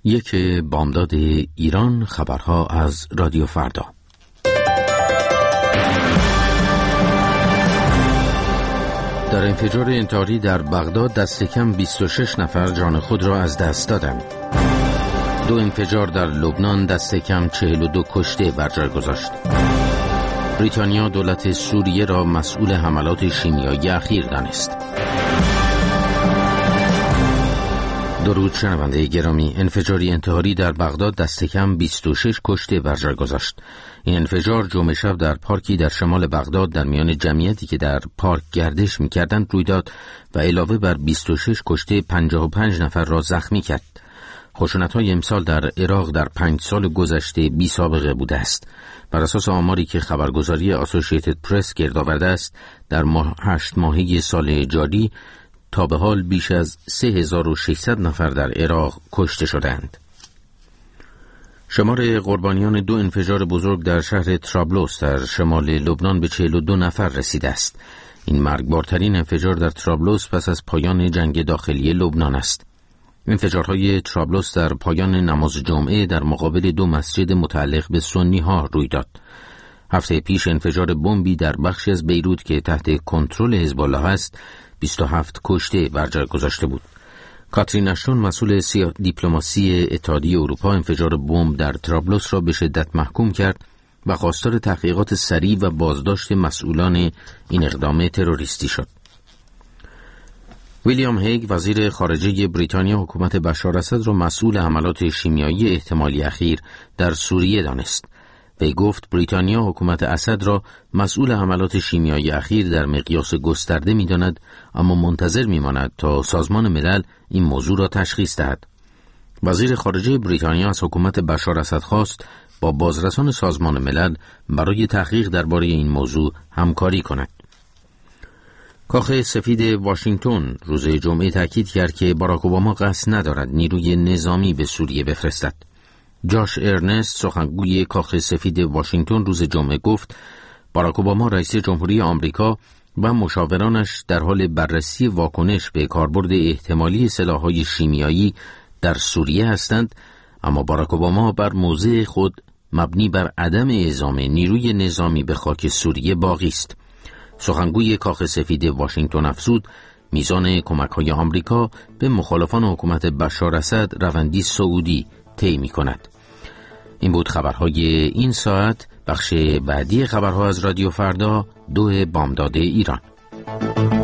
یک بامداد ایران، خبرها از رادیو فردا. در انفجار انتحاری در بغداد دست کم 26 نفر جان خود را از دست دادند. 2 انفجار در لبنان دست کم 42 کشته بر جای گذاشت. بریتانیا دولت سوریه را مسئول حملات شیمیایی اخیر دانست. درود شنونده گرامی، انفجاری انتحاری در بغداد دست کم 26 کشته بر جای گذاشت. این انفجار جمعه شب در پارکی در شمال بغداد در میان جمعیتی که در پارک گردش می‌کردند روی داد و علاوه بر 26 کشته 55 نفر را زخمی کرد. خشونت‌های امسال در عراق در 5 سال گذشته بی سابقه بوده است. بر اساس آماری که خبرگزاری اسوسییتد پرس گرد آورده است، در 8 ماهه سال جاری تا به حال بیش از 3600 نفر در عراق کشته شدند. شمار قربانیان 2 انفجار بزرگ در شهر ترابلوس در شمال لبنان به 42 نفر رسیده است. این مرگبارترین انفجار در ترابلوس پس از پایان جنگ داخلی لبنان است. انفجارهای ترابلوس در پایان نماز جمعه در مقابل 2 مسجد متعلق به سنی ها روی داد. هفته پیش انفجار بمبی در بخشی از بیروت که تحت کنترل حزب الله است 27 کشته بر جای گذاشته بود. کاترین اشتون، مسئول دیپلماسی اتحادیه اروپا، انفجار بمب در ترابلوس را به شدت محکوم کرد و خواستار تحقیقات سریع و بازداشت مسئولان این اقدام تروریستی شد. ویلیام هیگ، وزیر خارجه بریتانیا، حکومت بشار اسد را مسئول حملات شیمیایی احتمالی اخیر در سوریه دانست. وی گفت بریتانیا حکومت اسد را مسئول حملات شیمیایی اخیر در مقیاس گسترده می‌داند، اما منتظر می‌ماند تا سازمان ملل این موضوع را تشخیص دهد. وزیر خارجه بریتانیا از حکومت بشار اسد خواست با بازرسان سازمان ملل برای تحقیق درباره این موضوع همکاری کند. کاخ سفید واشنگتن روز جمعه تاکید کرد که باراک اوباما قصد ندارد نیروی نظامی به سوریه بفرستد. جاش ارنست، سخنگوی کاخ سفید واشنگتن، روز جمعه گفت باراک اوباما رئیس جمهوری آمریکا و مشاورانش در حال بررسی واکنش به کاربرد احتمالی سلاح‌های شیمیایی در سوریه هستند، اما باراک اوباما بر موضع خود مبنی بر عدم اعزام نیروی نظامی به خاک سوریه باقی است. سخنگوی کاخ سفید واشنگتن افزود میزان کمک‌های آمریکا به مخالفان حکومت بشار اسد روندی صعودی طی می‌کند. این بود خبرهای این ساعت. بخش بعدی خبرها از رادیو فردا، 2 بامداد ایران.